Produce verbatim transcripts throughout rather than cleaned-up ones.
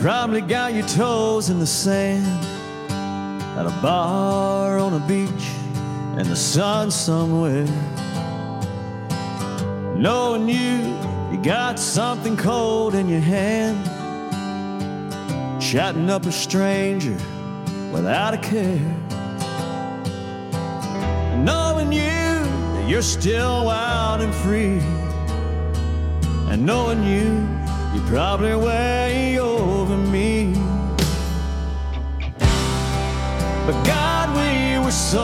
probably got your toes in the sand at a bar on a beach in the sun somewhere. Knowing you, you got something cold in your hand, chatting up a stranger without a care. Knowing you, that you're still wild and free, and knowing you, you're probably way over me. But God, we were so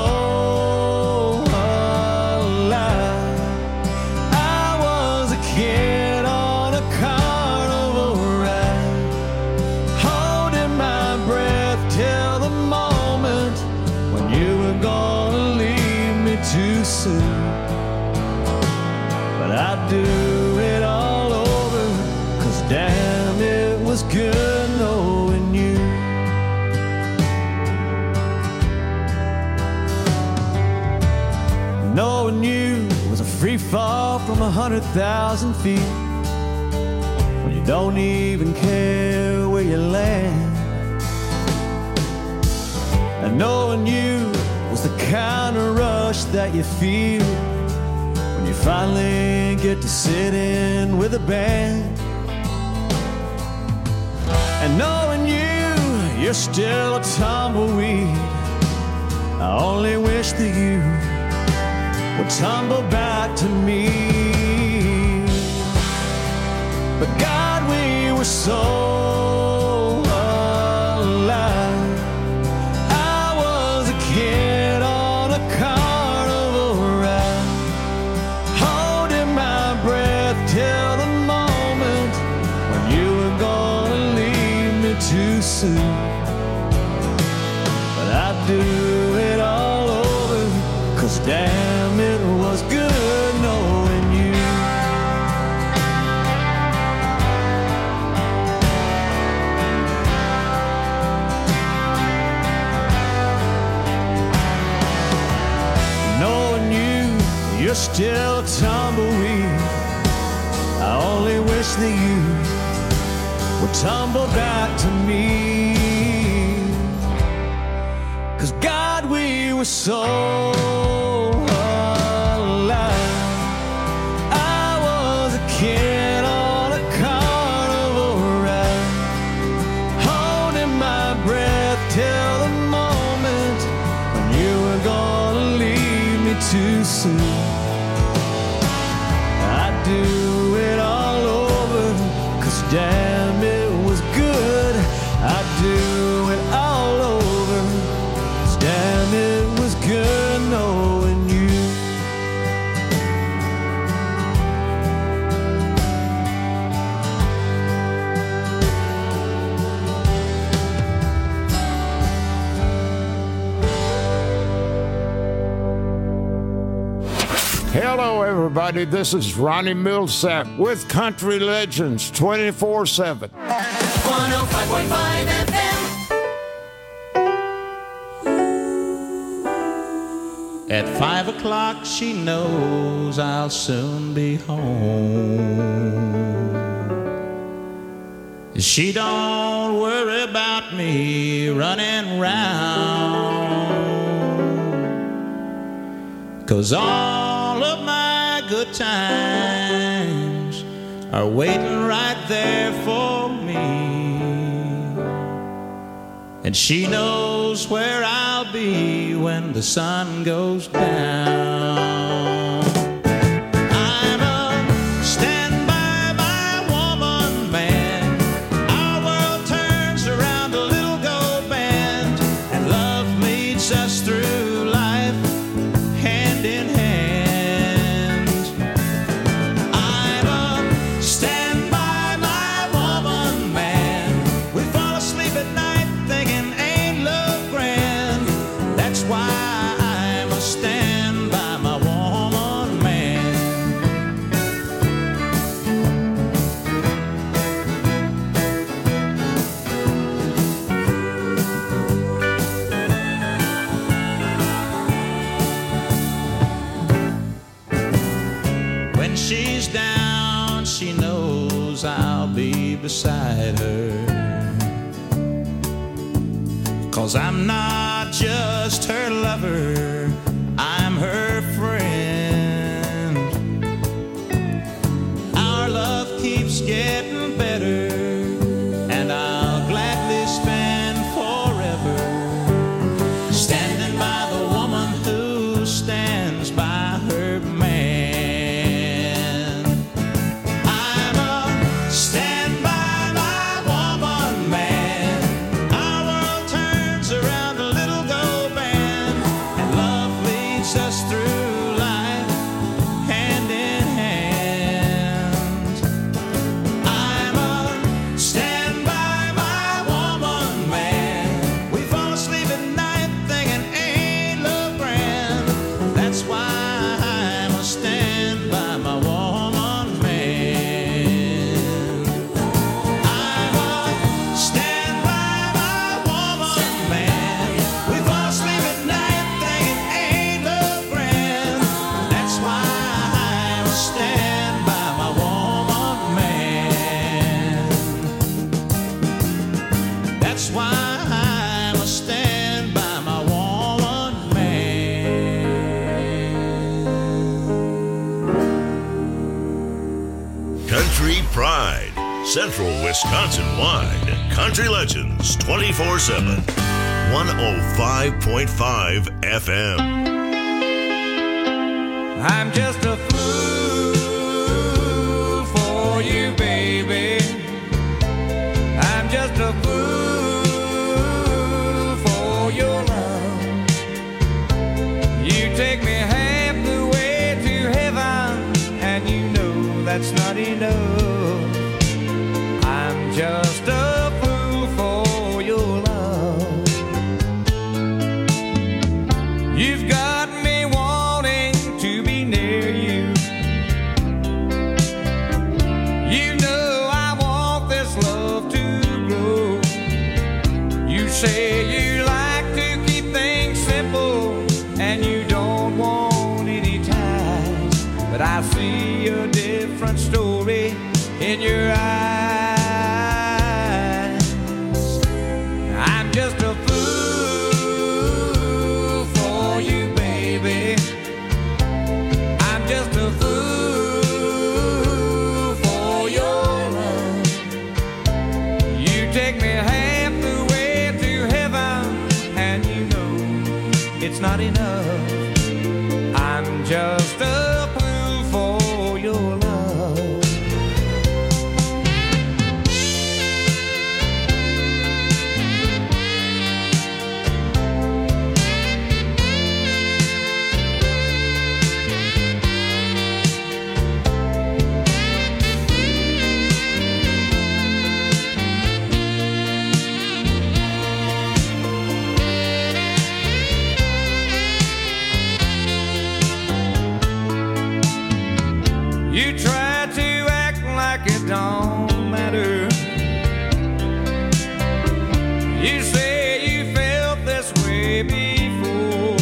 alive. I was a kid on a carnival ride, holding my breath till the moment when you were gonna leave me too soon. But I'd do it all over, 'cause damn, it was good knowing you. Knowing you was a free fall from a hundred thousand feet, when you don't even care where you land. And knowing you was the kind of rush that you feel when you finally get to sit in with a band. And knowing you, you're still a tumbleweed. I only wish that you would tumble back to me. But God, we were so alive. I was a kid on a carnival ride, holding my breath till the moment when you were gonna leave me too soon. But I'd do it all over, 'cause damn, it was good knowing you. Knowing you, you're still a tumbleweed. I only wish that you would tumble back to me. 'Cause God, we were so alive. I was a kid on a carnival ride, holding my breath till the moment when you were gonna leave me too soon. I'd do it all over, 'cause damn, it was good. I'd do it all over, 'cause damn, it was good knowing you. Hello, everybody. This is Ronnie Millsap with Country Legends twenty-four seven. one oh five point five F M. At five o'clock she knows I'll soon be home. She don't worry about me running round, 'cause all of my good times are waiting right there for me. And she knows where I'll be when the sun goes down. I'm a stand by my woman man. Our world turns around a little gold band, and love leads us through life hand in hand. I'm a stand by my woman man. We fall asleep at night thinking, ain't love grand? That's why I must stand by my woman man. When she's down, she knows I'll be beside her. 'cause I'm not just her lover, I'm her friend. Our love keeps getting better, and I'll gladly spend forever standing by the woman who stands by her man. I'm a stand by my woman man. Our world turns around a little gold band, and love leads us through life hand in hand. I'm a stand by my woman man. We fall asleep at night thinking ain't love grand. That's why I'm a stand by my woman man. I'm a stand by my woman man. We fall asleep at night thinking ain't love grand. That's why I'm a stand by my woman man. That's why I'm a stand by my woman man. Country Pride, Central Wisconsin wide. Country Legends twenty-four seven. one oh five point five F M. I'm just a fool for you, baby. I'm just a fool for your love. You take me half the way to heaven, and you know that's not enough. I'm just a fool for your love. You've got me wanting to be near you. You know I want this love to grow. You say you like to keep things simple, and you don't want any ties, but I see a different story in your eyes. I'm just a fool for you, baby. I'm just a fool for your love. You take me half the way to heaven, and you know it's not enough. I'm just a fool for your love. You try to act like it don't matter. You say you felt this way before.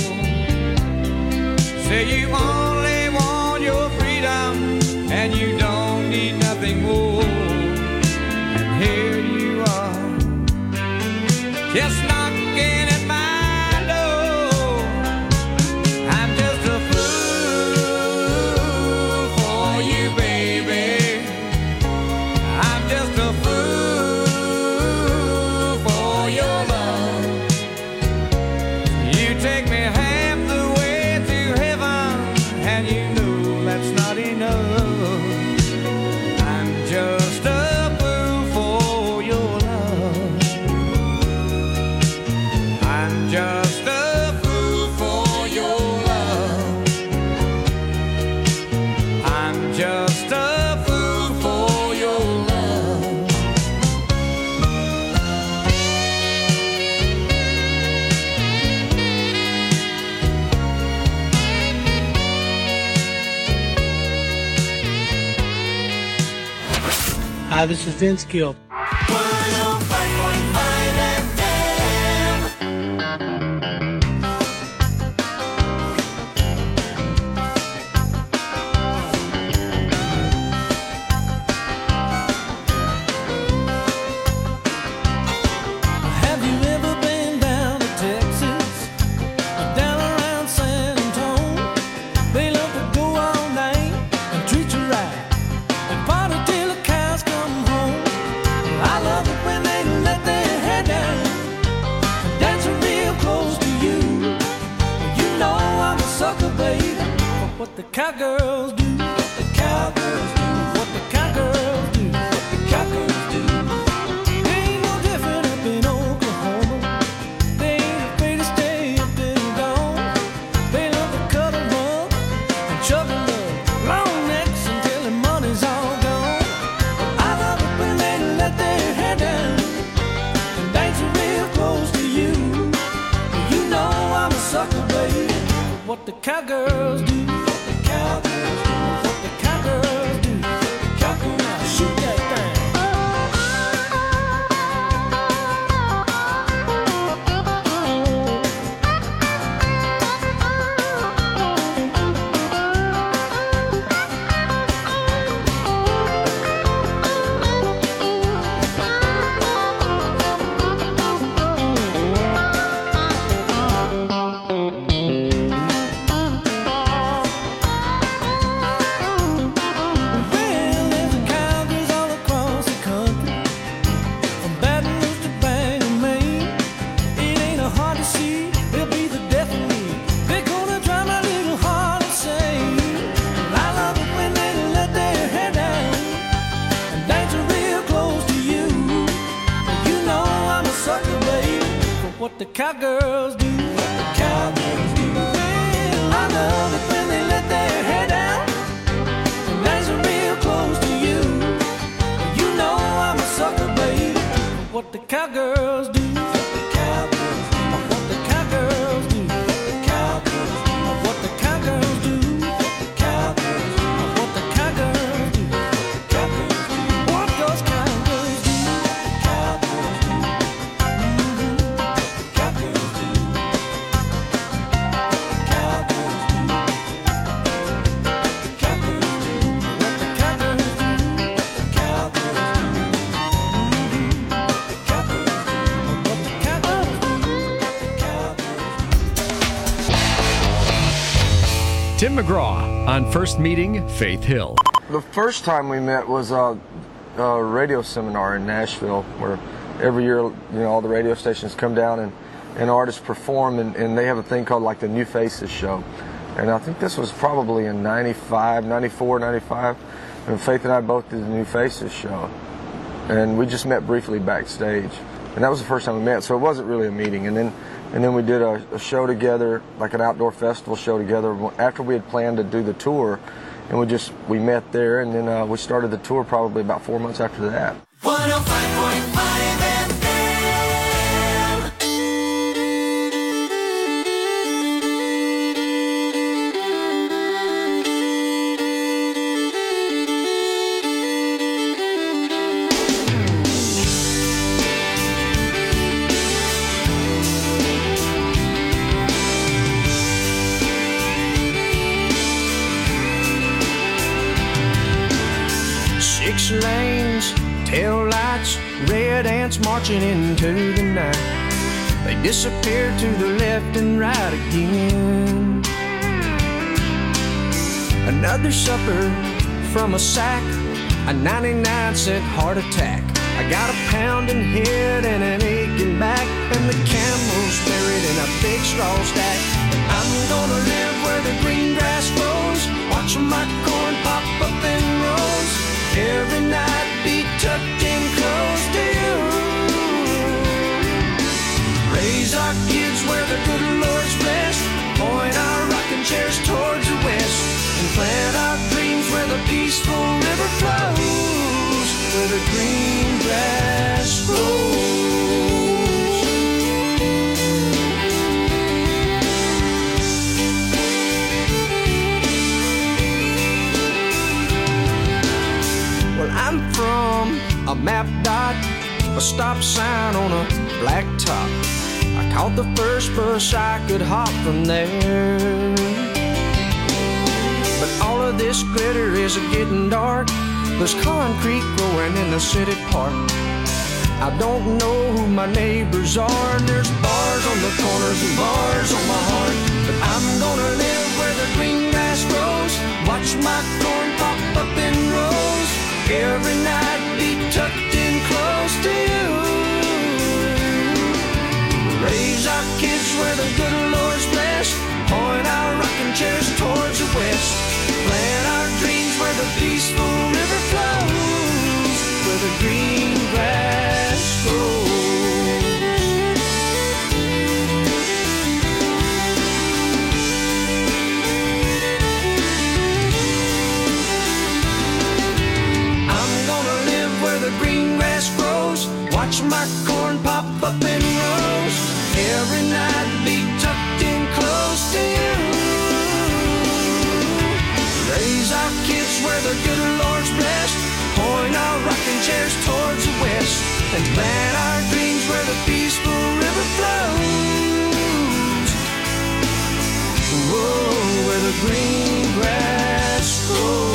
Say you only want your freedom, and you don't need nothing more. And here you are, just knocking at my door. I'm just a fool for you, baby. I'm just a fool for your love. You take me half the way to heaven, and you know that's not enough. I'm just a fool for your love. I'm just a fool for your love. I'm just a fool for your love. Hi, this is Vince Gill. one oh five point five F M. Have you ever been down what the cowgirls do. What the cowgirls do. What the cowgirls do. What the cowgirls do. They ain't no different up in Oklahoma. They ain't afraid to stay up till dawn. They love to cut a rug and chug a lug, long necks until the money's all gone. But I love it when they let their hair down and dance real close to you. You know I'm a sucker, baby. What the cowgirls do. What the cowgirls do. What the cowgirls do. The cowgirls now shoot that thing. What the cowgirls do. What the cowgirls do. Well, I love it when they let their hair down and dance real close to you. You know I'm a sucker, baby. What the cowgirls do. What the cowgirls do. What the cowgirls do. What the cowgirls do. What the cowgirls do. What the cowgirls do. What the cowgirls do. What the cowgirls do. What those cowgirls do. Cowgirls do. Tim McGraw on First Meeting Faith Hill. The first time we met was a, a radio seminar in Nashville, where every year, you know, all the radio stations come down and, and artists perform, and, and they have a thing called like the New Faces Show. And I think this was probably in ninety-five, ninety-four, ninety-five, and Faith and I both did the New Faces Show. And we just met briefly backstage. And that was the first time we met, so it wasn't really a meeting. And then and then we did a, a show together, like an outdoor festival show together, after we had planned to do the tour. And we just, we met there, and then uh, we started the tour probably about four months after that. one oh five point five F M. Six lanes, tail lights, red ants marching into the night. They disappear to the left and right again. Another supper from a sack, a ninety-nine cent heart attack. I got a pounding head and an aching back, and the camel's buried in a big straw stack. I'm gonna live where the green grass grows, watching my corn pop up in rows. Every night be tucked in close to you. Raise our kids where the good Lord's blessed, point our rocking chairs towards the west, and plant our dreams where the peaceful river flows, where the green grass grows. Well, I'm from a map dot, a stop sign on a black top. I caught the first bus I could hop from there. But all of this glitter is getting dark. There's concrete growing in the city park. I don't know who my neighbors are, and there's bars on the corners and bars on my heart. But I'm gonna live where the green grass grows, watch my corn pop up in rows. Every night be tucked in close to you. Raise our kids where the good Lord's blessed, point our rocking chairs towards the west, my corn pop up and roast. Every night be tucked in close to you. Raise our kids where the good Lord's blessed. Point our rocking chairs towards the west. And plant our dreams where the peaceful river flows. Whoa, where the green grass grows.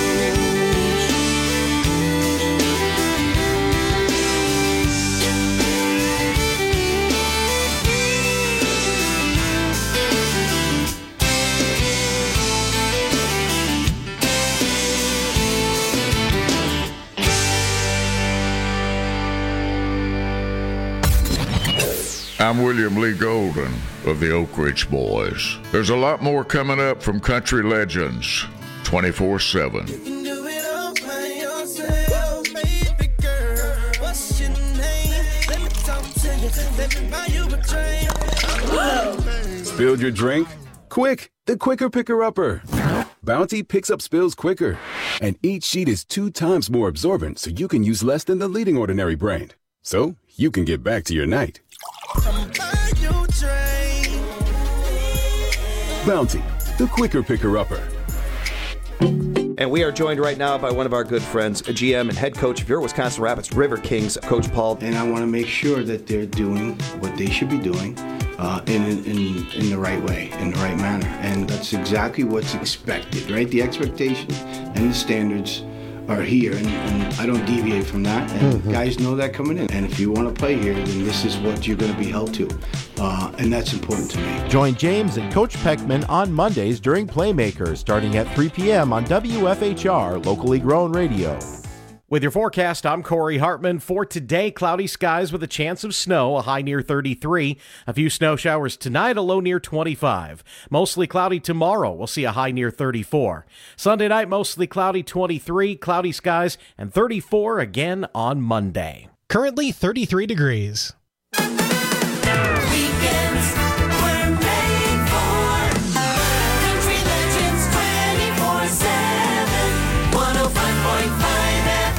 I'm William Lee Golden of the Oak Ridge Boys. There's a lot more coming up from Country Legends twenty-four seven. You can do it all by yourself, baby girl. What's your name? Let me talk to you. Let me buy you a drink. Spilled your drink? Quick, the quicker picker-upper. Bounty picks up spills quicker. And each sheet is two times more absorbent, so you can use less than the leading ordinary brand. So you can get back to your night. Bounty, the quicker picker-upper. And we are joined right now by one of our good friends, G M and head coach of your Wisconsin Rapids River Kings, Coach Paul. And I want to make sure that they're doing what they should be doing uh, in, in, in the right way, in the right manner. And that's exactly what's expected, right? The expectations and the standards are here, and, and I don't deviate from that. And mm-hmm. guys know that coming in. And if you want to play here, then this is what you're going to be held to. Uh, and that's important to me. Join James and Coach Peckman on Mondays during Playmakers, starting at three p.m. on W F H R, locally grown radio. With your forecast, I'm Corey Hartman. For today, cloudy skies with a chance of snow, a high near thirty-three. A few snow showers tonight, a low near twenty-five. Mostly cloudy tomorrow, we'll see a high near thirty-four. Sunday night, mostly cloudy, twenty-three, cloudy skies, and thirty-four again on Monday. Currently thirty-three degrees. Weekends were made for Country Legends twenty-four seven, one oh five point five F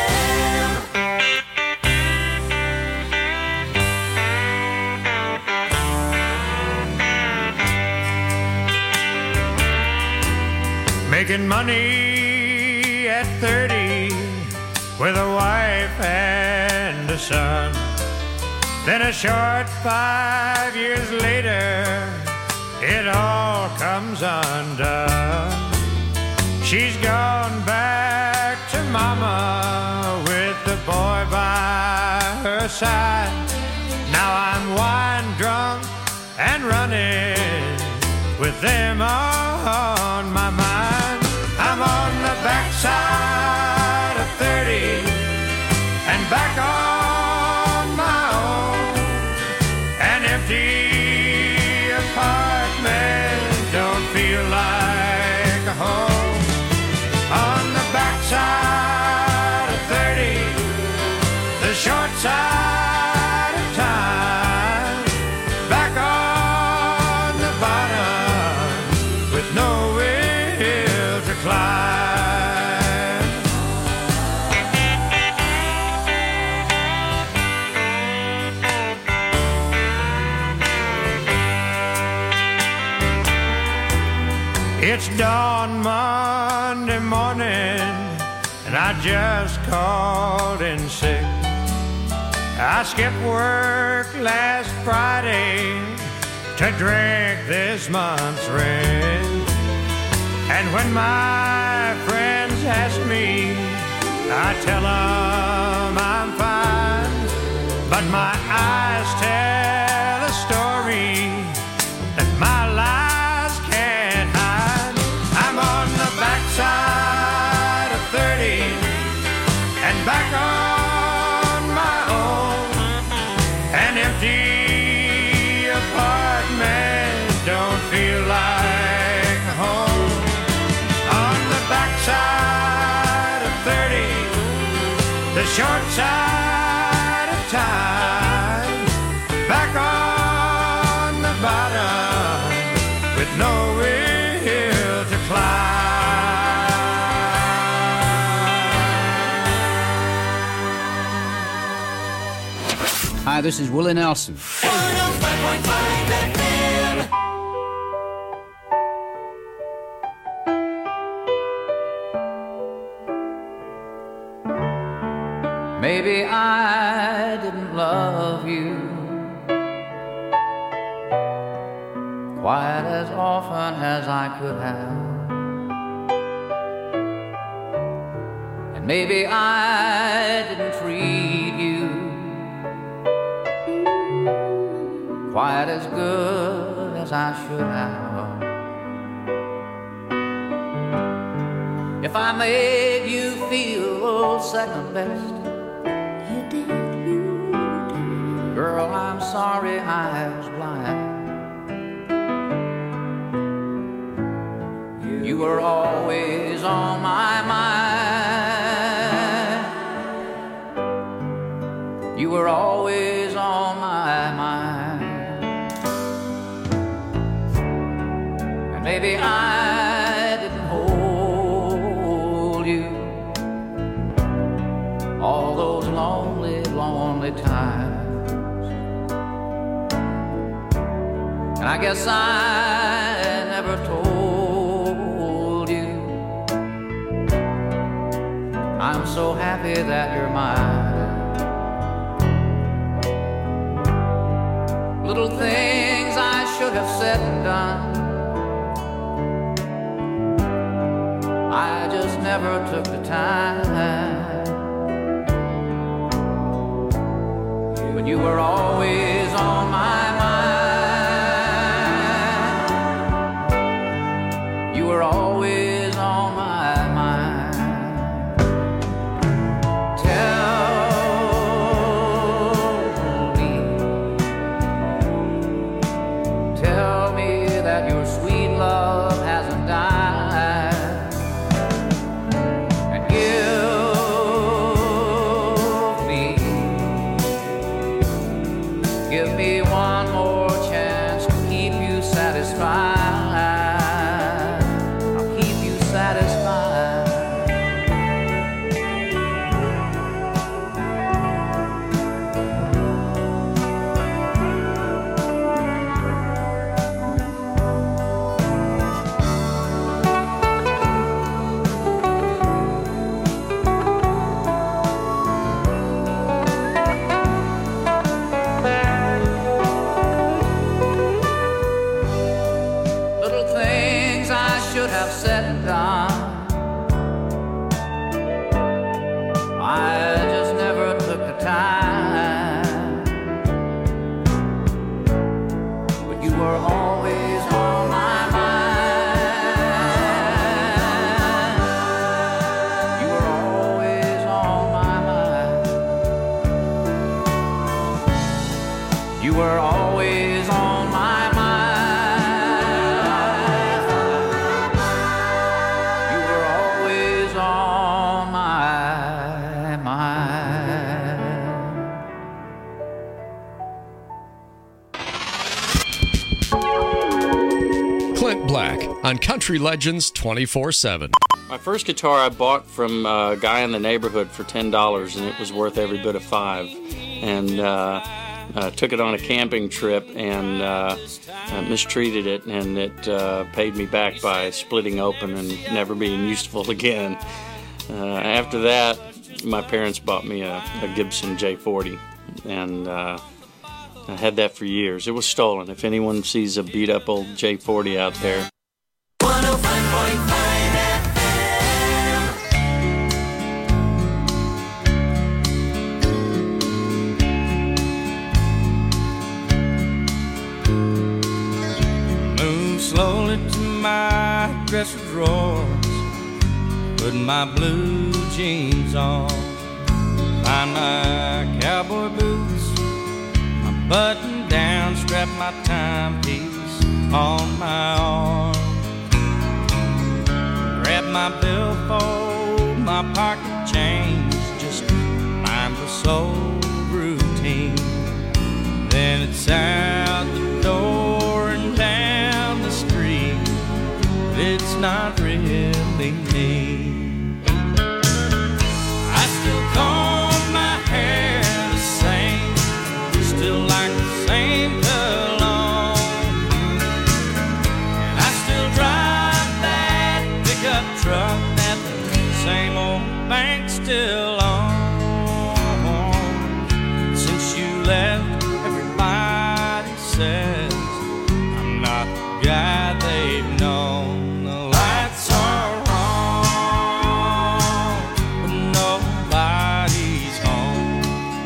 M. Making money at thirty with a wife and a son. Then a short five years later, it all comes undone. She's gone back to mama with the boy by her side. Now I'm wine drunk and running with them on my mind. I'm on the backside of thirty and back on my own. An empty apartment don't feel like a home. On the backside of thirty, the short side of time, back on the bottom with no will to climb. It's dawn Monday morning, and I just called in sick. I skipped work last Friday to drink this month's rent. And when my friends ask me, I tell them I'm fine. But my eyes tell a story that my lies can't hide. I'm on the backside of thirty and back on my own. An empty apartment don't feel like home. On the backside of thirty, the short side of time, back on the bottom with no will to climb. Hi, this is Willie Nelson. one oh five point five F M. Maybe I didn't love you quite as often as I could have. And maybe I didn't treat you quite as good as I should have. If I made you feel second best, you did, you did. Girl, I'm sorry I was blind. You were always on my mind. You were always on my mind. And maybe I didn't hold you all those lonely, lonely times. And I guess I never told you I'm so happy that you're mine. Little things I should have said and done, I just never took the time. But you were always on my mind. You were always on my mind. Tell me, tell me that your sweet love hasn't died. And give me, give me one more chance to keep you satisfied. I'll keep you satisfied. Little things I should have said and done, I just never took the time. But you were always on my mind. You were always on my mind. You were always on my mind. You were always on my mind. Clint Black on Country Legends twenty-four seven. My first guitar I bought from a guy in the neighborhood for ten dollars, and it was worth every bit of five. And uh, uh, took it on a camping trip and uh, uh, mistreated it, and it uh, paid me back by splitting open and never being useful again. Uh, after that, my parents bought me a, a Gibson J forty, and uh, I had that for years. It was stolen. If anyone sees a beat-up old J forty out there, one oh five point five Move slowly to my dresser drawers, put my blue jeans on, find my cowboy boots, my button down, strap my timepiece on my arm, grab my billfold, my pocket change, just mind the soul routine. Then it's out the door and down the street. It's not really me. I still comb my hair the same, bank still on. Since you left, everybody says I'm not the guy they've known. The lights are on, but nobody's home.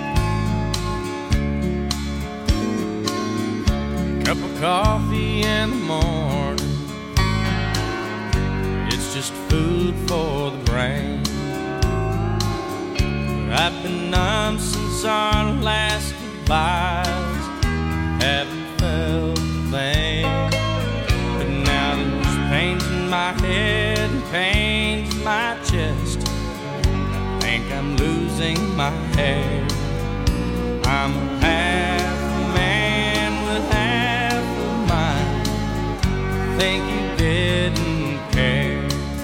Cup of coffee in the morning, it's just food for the brain. I've been numb since our last goodbyes, haven't felt the pain. But now there's pains in my head and pains in my chest. I think I'm losing my hair. I'm a half man with half of mine. Think you didn't care.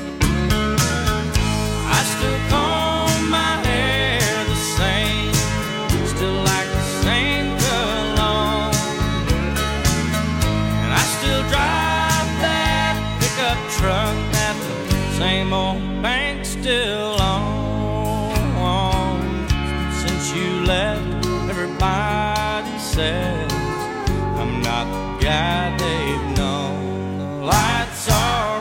I still comb my hair the same, still like the same cologne, and I still drive that pickup truck that the same old bank still owns. Since you left, everybody says I'm not the guy they've known. The lights are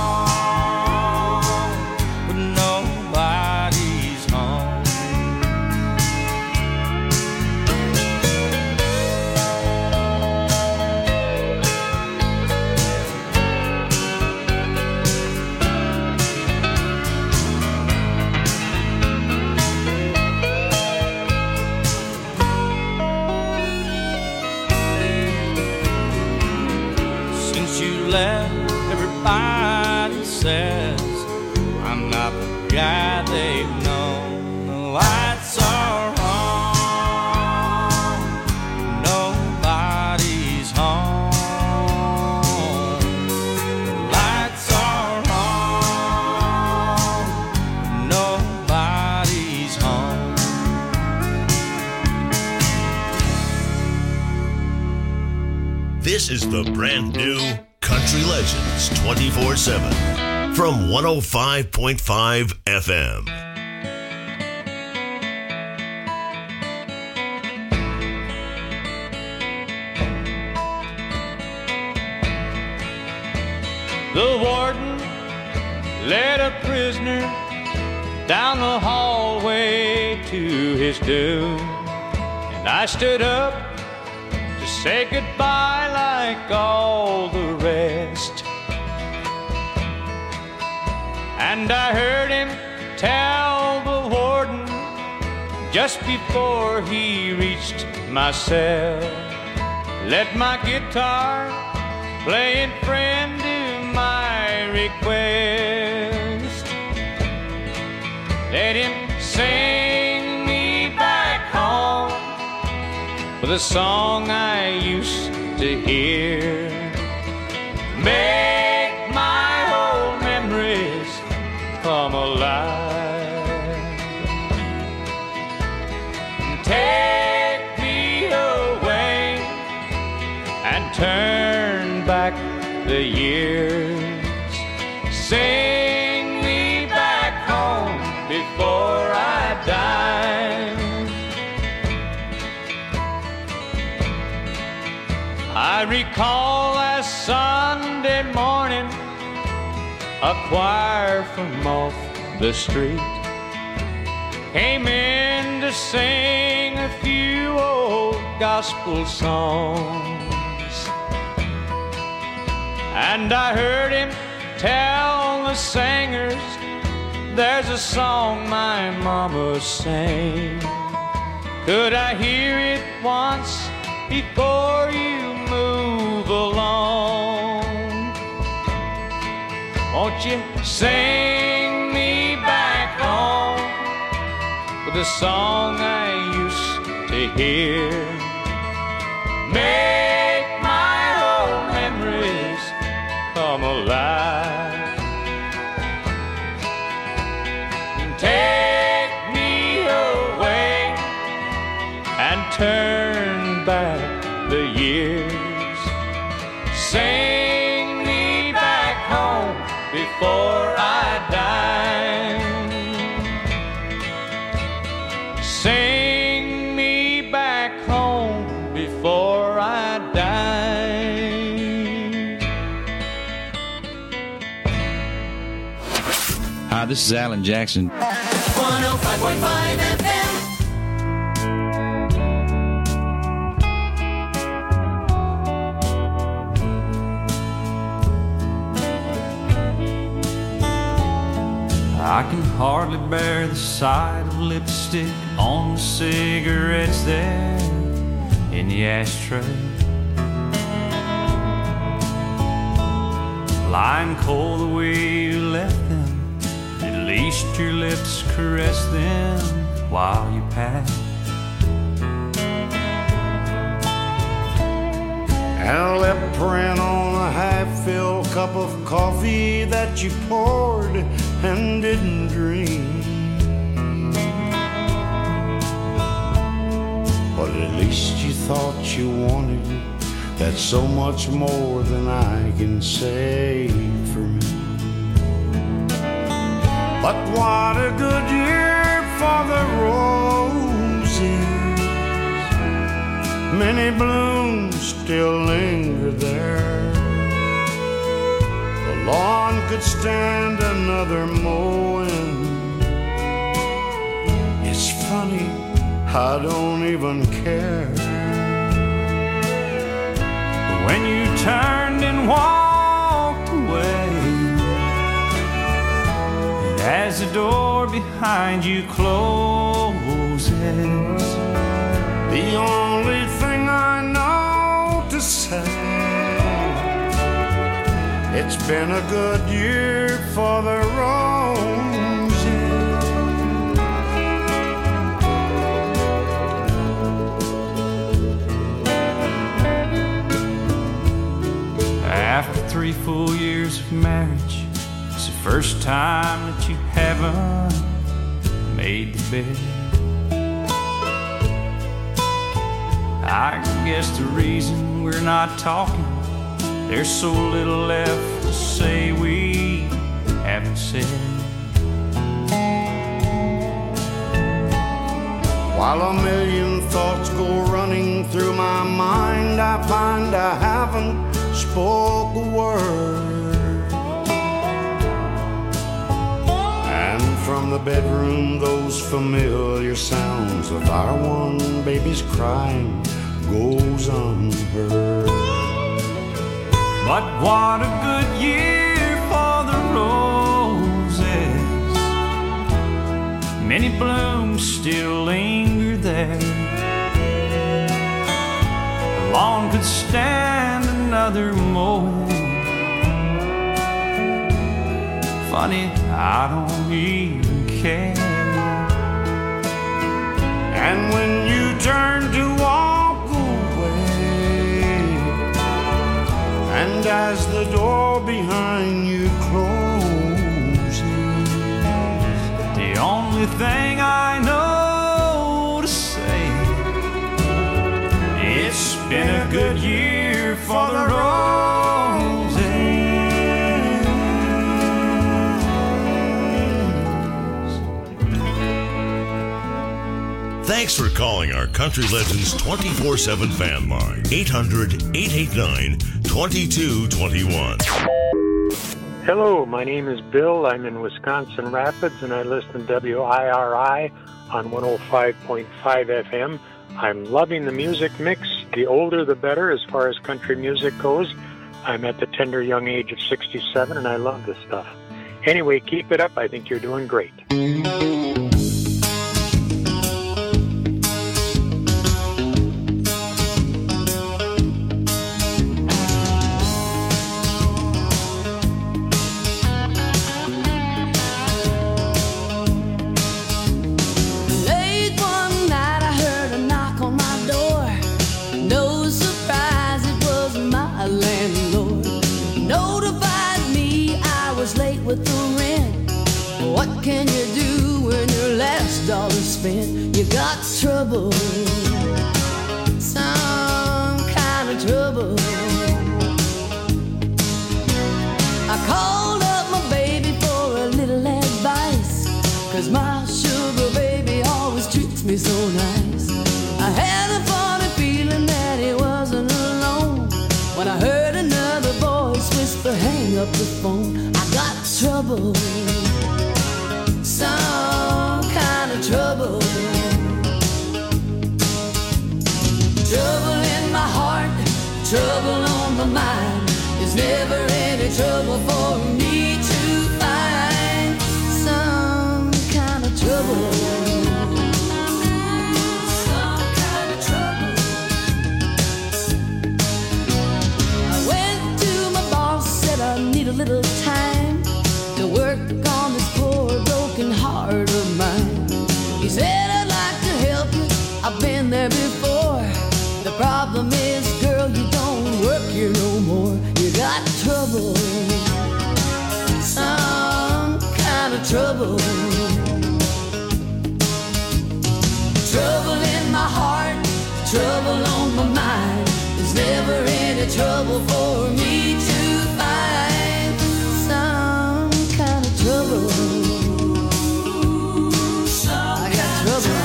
on, but nobody's home. Since you left, everybody says I'm not the guy they've known. The lights are on, nobody's home. The lights are on, nobody's home. This is the brand new Country Legends twenty-four seven from one oh five point five F M. The warden led a prisoner down the hallway to his doom, and I stood up to say goodbye like all the rest. And I heard him tell the warden just before he reached my cell, let my guitar play in friend to my request. Let him sing me back home with a song I used to hear. Make my old memories come alive. Take me away and turn back the years. Sing me back home before I die. I recall last Sunday morning, a choir from off the street came in to sing a few old gospel songs. And I heard him tell the singers, there's a song my mama sang. Could I hear it once before you move along? Won't you sing me back home with a song I used to hear? Make my old memories come alive. Take me away and turn back the years. Sing me back home before I die. Hi, this is Alan Jackson. one oh five point five F M. I can hardly bear the sight of lipstick on the cigarettes there in the ashtray. Lying cold the way you left them, at least your lips caress them while you pass. And a lip print on a half-filled cup of coffee that you poured and didn't dream. But at least you thought you wanted it. That's so much more than I can say for me. But what a good year for the roses. Many blooms still linger there. The lawn could stand another mowing. It's funny, I don't even care. When you turned and walked away, and as the door behind you closes, the only thing I know to say, it's been a good year for the roses. After three full years of marriage, it's the first time that you haven't made the bed. I guess the reason we're not talking, there's so little left to say we haven't said. While a million thoughts go running through my mind, I find I haven't spoke a word. And from the bedroom, those familiar sounds of our one baby's crying goes unheard. But what a good year for the roses. Many blooms still linger there. The lawn could stand another mowing. Funny, I don't even care. And when you turn to walk away, and as the door behind you closes, the only thing I know to say, it's been a good year for the roses. Thanks for calling our Country Legends twenty-four seven fan line. eight hundred, eight eight nine, two two two one. Hello, my name is Bill. I'm in Wisconsin Rapids, and I listen to W I R I on one oh five point five F M. I'm loving the music mix. The older, the better as far as country music goes. I'm at the tender young age of sixty-seven, and I love this stuff. Anyway, keep it up. I think you're doing great. What can you do when your last dollar's spent? You got trouble, some kind of trouble. I called up my baby for a little advice, 'cause my sugar baby always treats me so nice. I had a funny feeling that he wasn't alone when I heard another voice whisper, hang up the phone, I got trouble. trouble. Trouble in my heart, trouble on my mind. There's never any trouble for me to find. Some kind of trouble. I got trouble.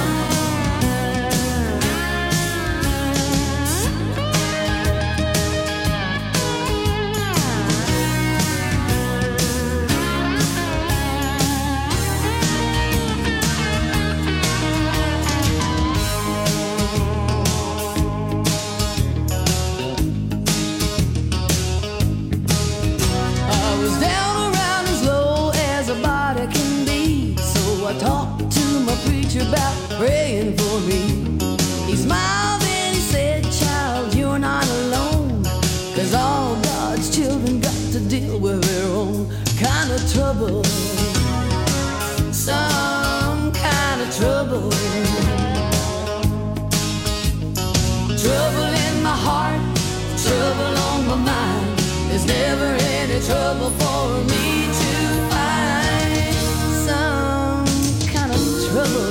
About praying for me. He smiled and he said, child, you're not alone, 'cause all God's children got to deal with their own kind of trouble. Some kind of trouble. Trouble in my heart, trouble on my mind. There's never any trouble for me to find. Some kind of trouble.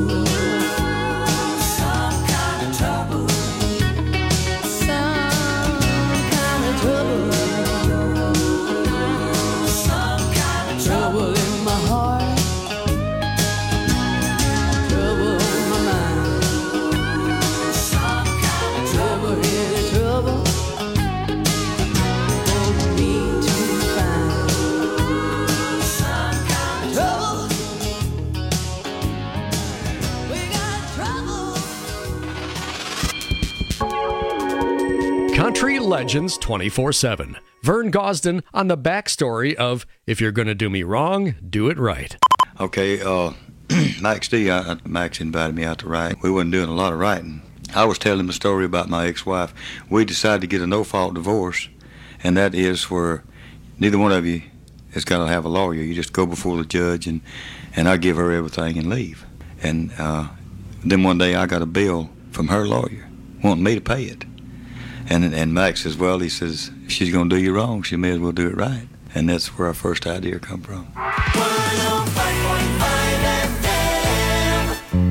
Country Legends twenty-four seven. Vern Gosden on the backstory of If You're Gonna Do Me Wrong, Do It Right. Okay, uh, Max D, I, Max invited me out to write. We wasn't doing a lot of writing. I was telling him a story about my ex-wife. We decided to get a no-fault divorce, and that is where neither one of you has got to have a lawyer. You just go before the judge, and, and I give her everything and leave. And uh, then one day I got a bill from her lawyer wanting me to pay it. And and Max says, well, he says, if she's going to do you wrong, she may as well do it right. And that's where our first idea come from. one oh five point five F M.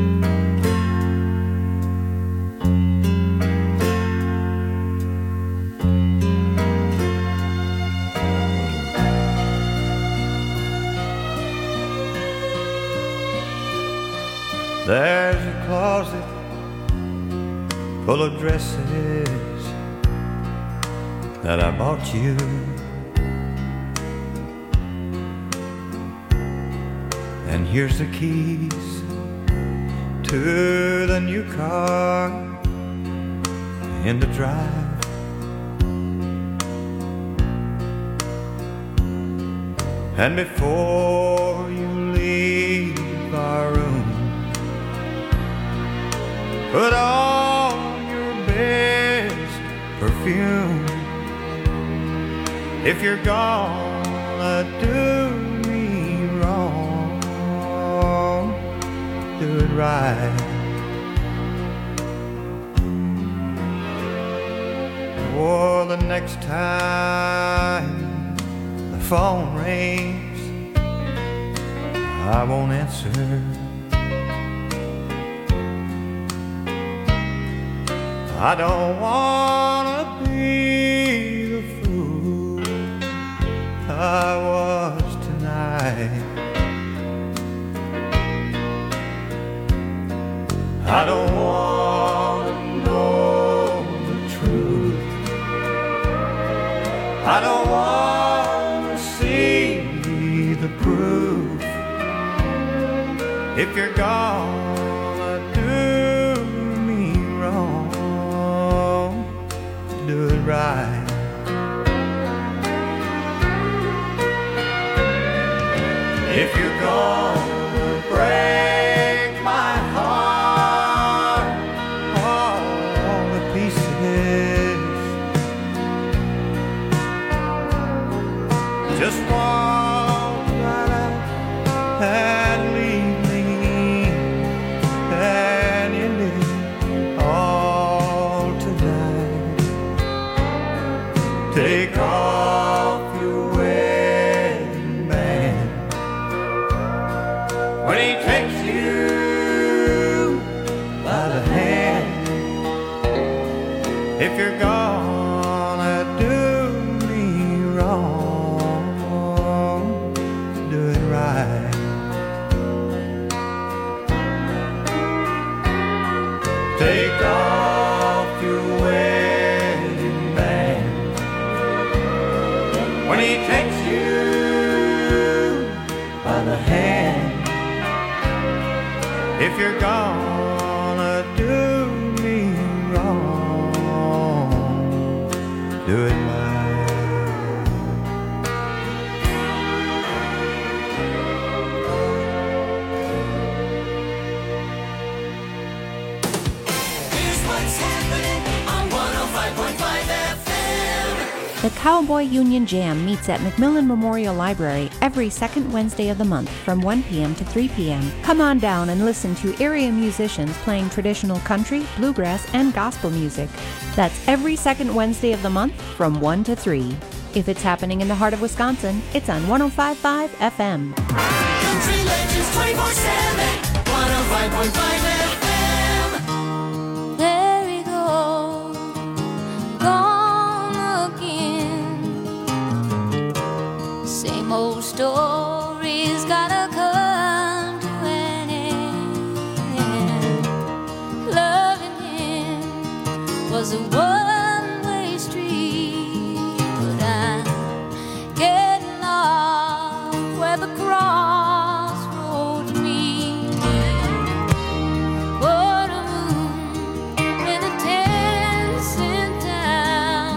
There's a closet full of dresses that I bought you. And here's the keys to the new car in the drive. And before you leave our room, put on your best perfume. If you're gonna do me wrong, do it right. Or the next time the phone rings, I won't answer. I don't wanna be the fool I was tonight. I don't wanna know the truth. I don't wanna see the proof. If you're gonna do me wrong, do it right. If you're gonna break my heart all to pieces, just walk right out and leave me, and you leave all tonight. Take off your wedding band if you're gonna do me wrong, do it right. Here's what's happening on one oh five point five F M. The Cowboy Union Jam meets at McMillan Memorial Library every second Wednesday of the month from one p.m. to three p.m. Come on down and listen to area musicians playing traditional country, bluegrass, and gospel music. That's every second Wednesday of the month from one to three. If it's happening in the heart of Wisconsin, it's on one oh five point five F M. Country Legends twenty-four seven, one oh five point five F M. There he goes, gone again. Same old story's gotta come to an end. Loving him was a one-way street, but I'm getting lost where the crossroads meet. What a moon in a ten-cent town.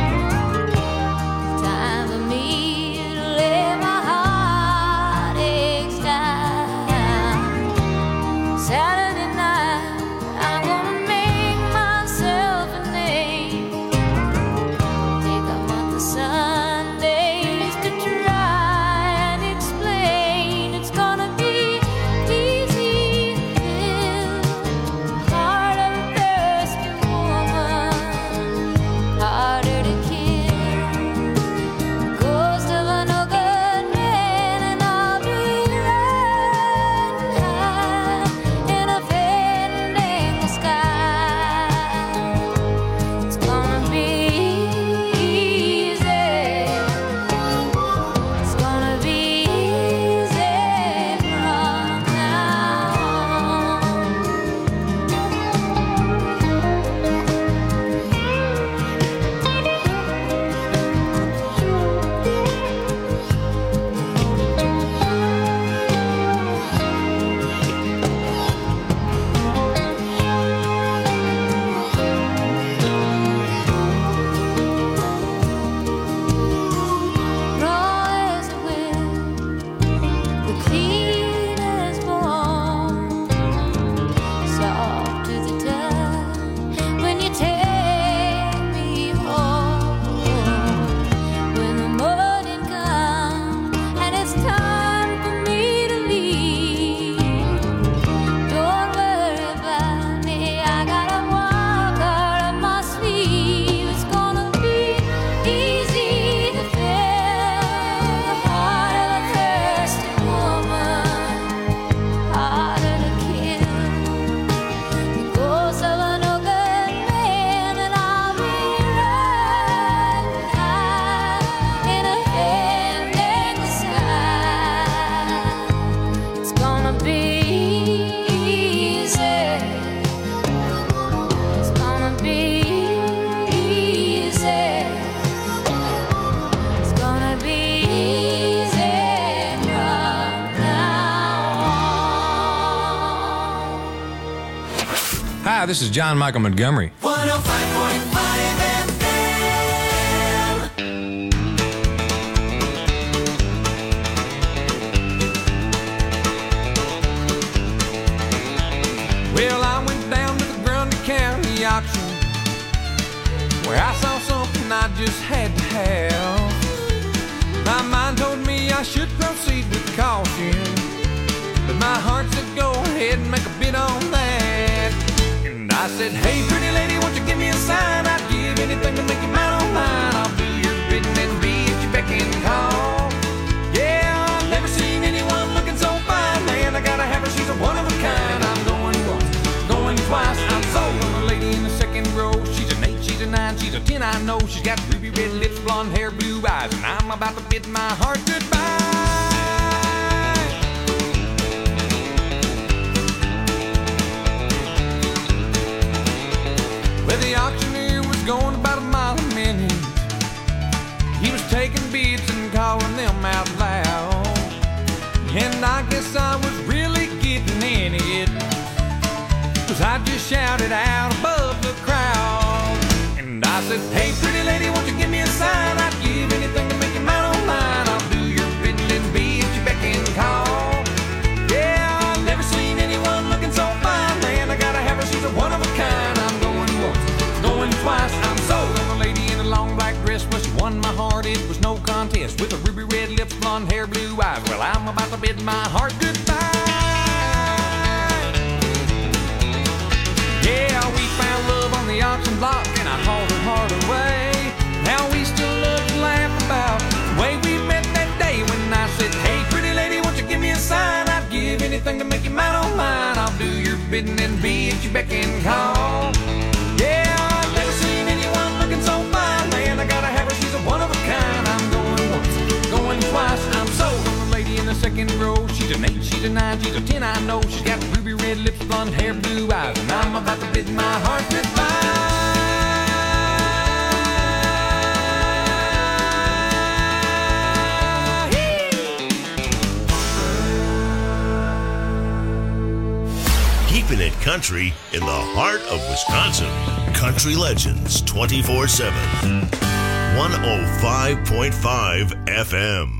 Time for me to lay my heartaches down. Saturday night, I'm gonna make myself a name. Take a month of Sundays to try and explain. It's gonna be easy to fill heart of a thirsty woman, harder to kill. Ghost of a no good man, and I'll be riding high in a fandangle sky. It's gonna be easy. It's gonna be easy from raw as a wind, the clean as bone, soft to the touch when you take me home. When the morning comes and it's time for me to leave, don't worry about me, I got a walk out of my sleeve. It's gonna be easy to fill the heart of a thirsty woman, harder to kill. The ghost of a no good man, and I'll be riding high in a fandangle sky. It's gonna be easy. It's gonna be easy. It's gonna be easy from now on. Hi, this is John Michael Montgomery. one oh five point five F M. Well, I went down to the Grundy County auction where I saw something I just had to have. My mind told me I should proceed with caution, but my heart said go ahead and make a bid on that. And I said, hey, pretty lady, won't you give me a sign? I'd give anything to make you mine online. I'll do your bidding and be at your beck and call. Yeah, I've never seen anyone looking so fine, man. I gotta have her, she's a one of a kind. I'm going once, going twice. I'm sold on the lady in the second row. She's an eight, she's a nine, she's a ten, I know. She's got ruby red lips, blonde hair, blue eyes, and I'm about to bid my heart goodbye. Well, the auctioneer was going about a mile a minute. He was taking bids and calling them out loud. And I guess I was really getting in it. I just shouted out above the crowd. And I said, hey, pretty lady, won't you give me a sign? I'd give anything to make you mine on mine. I'll do your bidding and be at your beck and call. Yeah, I've never seen anyone looking so fine. Man, I gotta have her, she's a one of a kind. I'm going once, going twice. I'm sold on a lady in a long black dress. Well, she won my heart, it was no contest. With her ruby red lips, blonde hair, blue eyes. Well, I'm about to bid my heart goodbye. Yeah, we found love on the auction block, and I hauled her heart away. Now we still love to laugh about the way we met that day when I said, hey, pretty lady, won't you give me a sign? I'd give anything to make you mine on mine. I'll do your bidding and be at your beck and call. Yeah, I've never seen anyone looking so fine. Man, I gotta have her, she's a one of a kind. I'm going once, going twice. I'm sold on the lady in the second row. She's an eight, she's a nine, she's a ten, I know. She's got ruby red lips, blonde hair, blue eyes, and I'm about to bid my heart goodbye. Keeping it country in the heart of Wisconsin. Country Legends twenty-four seven. one oh five point five F M.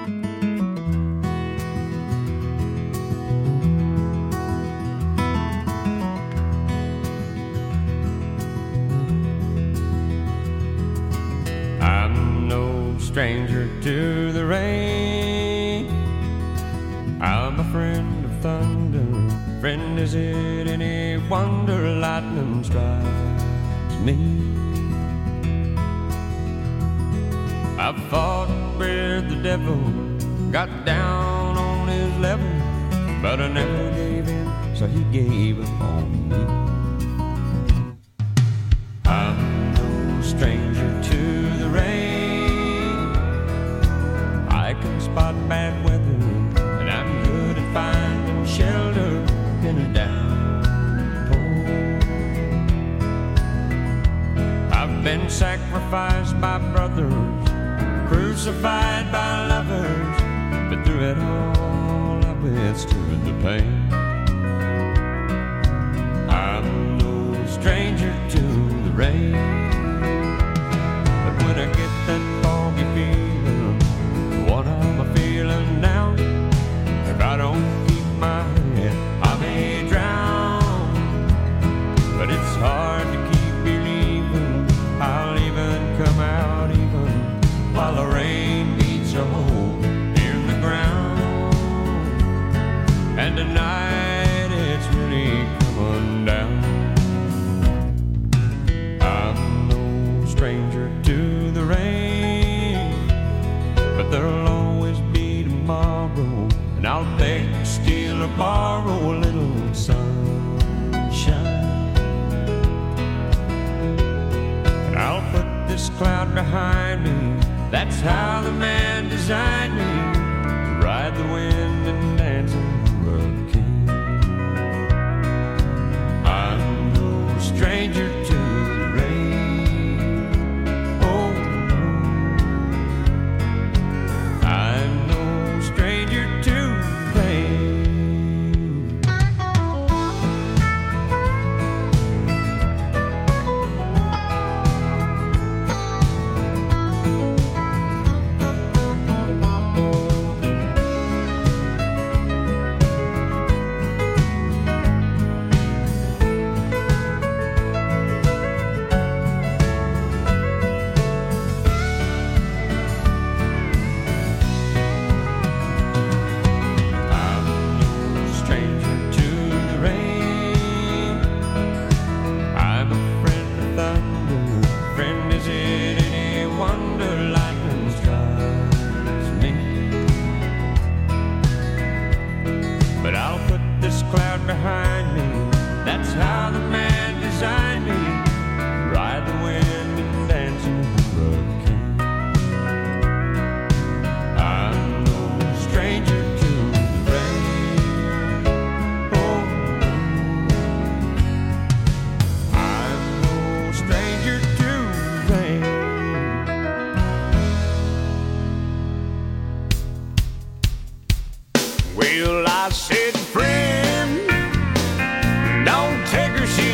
I'm no stranger to the rain. I'm a friend of thunder. Friend, is it any wonder lightning strikes me? I've fought with the devil, got down on his level, but I never gave in, so he gave up on me. I'm no stranger to the rain. I can spot bad weather, and I'm good at finding shelter in a downpour. I've been sacrificed by brothers, crucified by lovers, but through it all I withstood the pain. I'm no stranger to the rain, but when I get that foggy feeling, the one I'm a feeling now, if I don't keep my head, I may drown. But it's hard to keep believing I'll even come out even while the rain beats a hole in the ground. And tonight it's really coming down. I'm no stranger to the rain, but there'll always be tomorrow, and I'll beg, steal, or borrow a little sunshine. And I'll put this cloud behind me. That's how the man designed me, to ride the wind and dance in the hurricane. I'm no stranger to the rain. Oh, no. I'm no stranger to the rain. Well, I said, friend, don't take her, she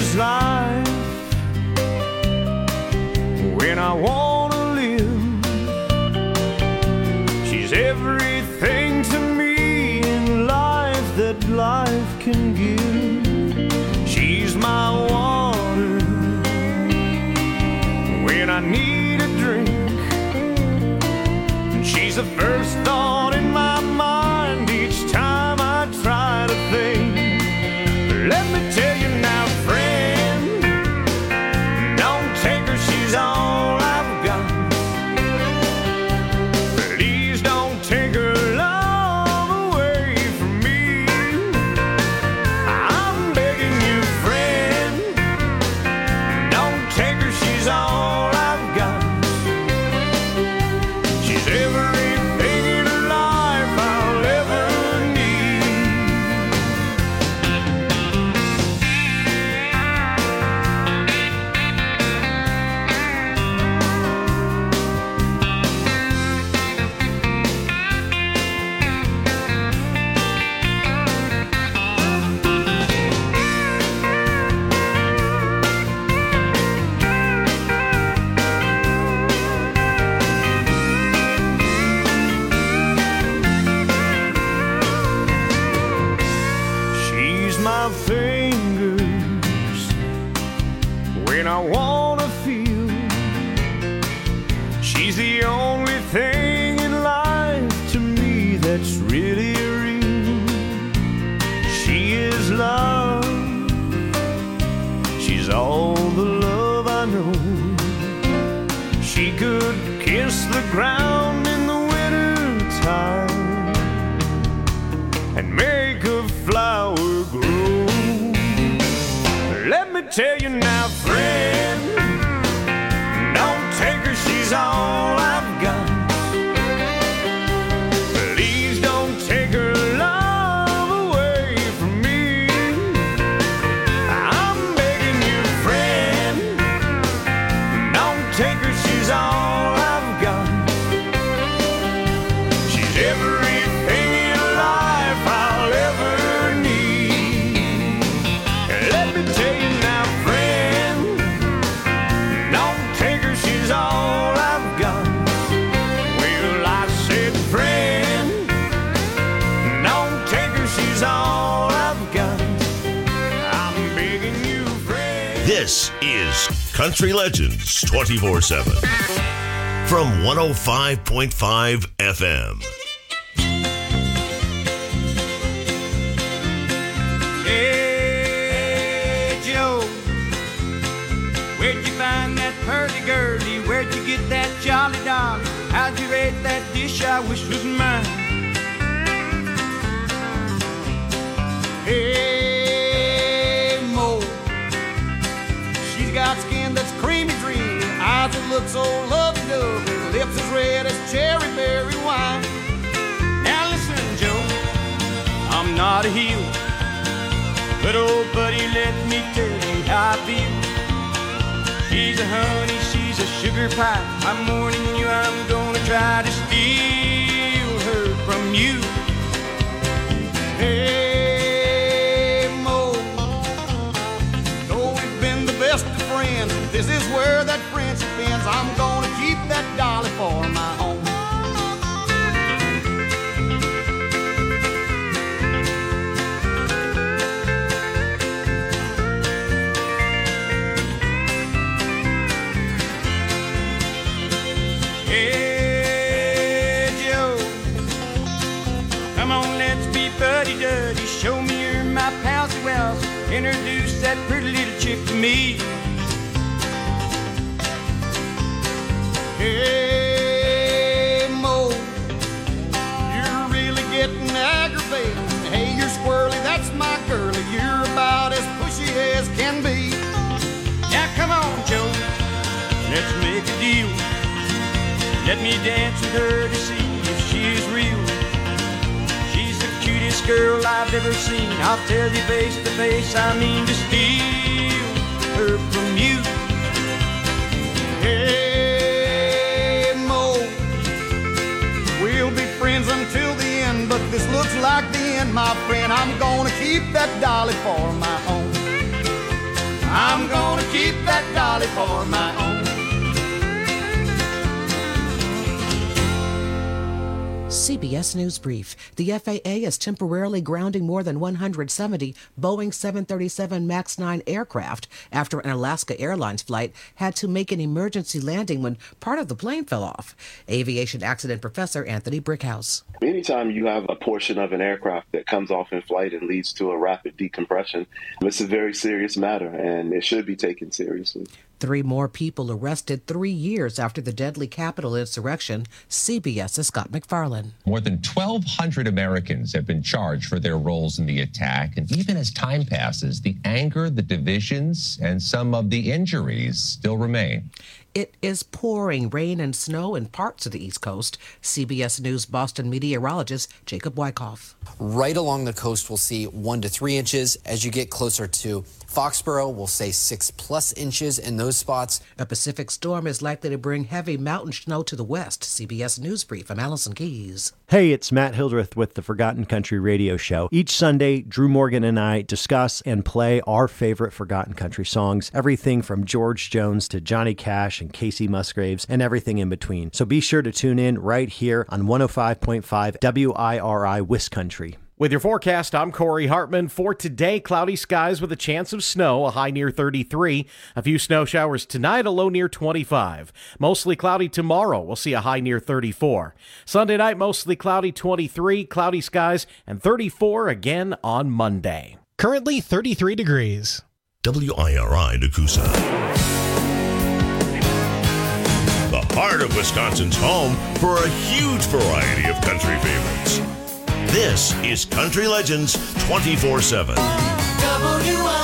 is life when I wanna live. She's everything to me in life that life can give. She's my water when I need a drink. And she's the first thought in my mind each time I try to think. Let me tell you now, friend, don't take her, she's all I've got. Please don't take her love away from me. I'm begging you, friend, don't take her, she's all I've got. She's everything in life I'll ever need. She's my fingers when I wanna feel. She's the only thing in life to me that's really real. She is love. She's all the love I know. She could kiss the ground in the winter time and make a flower grow. Let me tell you now, friend, don't take her, she's all I've got. Please don't take her love away from me. I'm begging you, friend, don't take her, she's all I've got. She's everything in life I'll ever need. Let me tell you now, friend, don't take her, she's all I've got. Well, I said, friend, don't take her, she's all I've got. I'm begging you, friend. This is Country Legends twenty-four seven from one oh five point five F M. Hey, Joe, where'd you find that purdy girlie? Where'd you get that jolly dolly? How'd you rate that dish I wish was mine? Hey, Mo, she's got skin that's creamy dreamy, eyes that look so lovey-dovey, lips as red as cherry berry wine. Now listen, Joe, I'm not a heel, but oh, buddy, let me tell you how I feel. She's a honey, she's a sugar pie. I'm warning you, I'm gonna try to steal her from you. Hey, Mo, though we've been the best of friends, this is where that friendship ends. I'm gonna keep that dolly for my own. Hey, Joe, come on, let's be buddy-duddy. Show me you're my palsy wells. Introduce that pretty little chick to me. Hey, Mo, you're really getting aggravating. Hey, you're squirrely, that's my girlie. You're about as pushy as can be. Now come on, Joe, let's make a deal. Let me dance with her to see if she is real. She's the cutest girl I've ever seen. I'll tell you face to face, I mean to steal her from you. Hey, Mo, we'll be friends until the end, but this looks like the end, my friend. I'm gonna keep that dolly for my own. I'm gonna keep that dolly for my own. C B S News Brief. The F A A is temporarily grounding more than one hundred seventy Boeing seven thirty-seven MAX nine aircraft after an Alaska Airlines flight had to make an emergency landing when part of the plane fell off. Aviation accident professor Anthony Brickhouse. Anytime you have a portion of an aircraft that comes off in flight and leads to a rapid decompression, it's a very serious matter, and it should be taken seriously. Three more people arrested three years after the deadly Capitol insurrection. CBS's Scott McFarlane. More than twelve hundred Americans have been charged for their roles in the attack. And even as time passes, the anger, the divisions, and some of the injuries still remain. It is pouring rain and snow in parts of the East Coast. C B S News Boston meteorologist Jacob Wyckoff. Right along the coast, we'll see one to three inches. As you get closer to Foxborough, we'll say six plus inches in those spots. A Pacific storm is likely to bring heavy mountain snow to the west. C B S News Brief. I'm Allison Keys. Hey, it's Matt Hildreth with the Forgotten Country Radio Show. Each Sunday, Drew Morgan and I discuss and play our favorite Forgotten Country songs, everything from George Jones to Johnny Cash and Casey Musgraves and everything in between. So be sure to tune in right here on one oh five point five W I R I Wiscountry. With your forecast, I'm Corey Hartman. For today, cloudy skies with a chance of snow, a high near thirty-three. A few snow showers tonight, a low near twenty-five. Mostly cloudy tomorrow, we'll see a high near thirty-four. Sunday night, mostly cloudy, twenty-three, cloudy skies, and thirty-four again on Monday. Currently thirty-three degrees. W I R I Nakusa. The heart of Wisconsin's home for a huge variety of country favorites. This is Country Legends twenty-four seven. W I